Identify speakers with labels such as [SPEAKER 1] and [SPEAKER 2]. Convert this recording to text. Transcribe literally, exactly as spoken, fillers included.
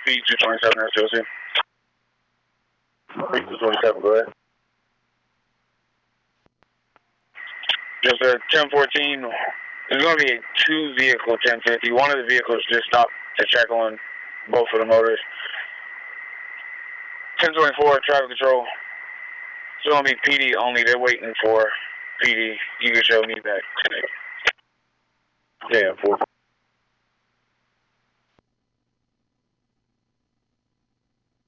[SPEAKER 1] P two twenty-seven, that's Josie. P two twenty-seven, go ahead. Just a ten fourteen, there's going to be a two vehicle ten fifty. One of the vehicles just stopped to check on both of the motors. ten twenty-four, traffic control. It's going to be P D only. They're waiting for P D. You can show me back. Yeah, four.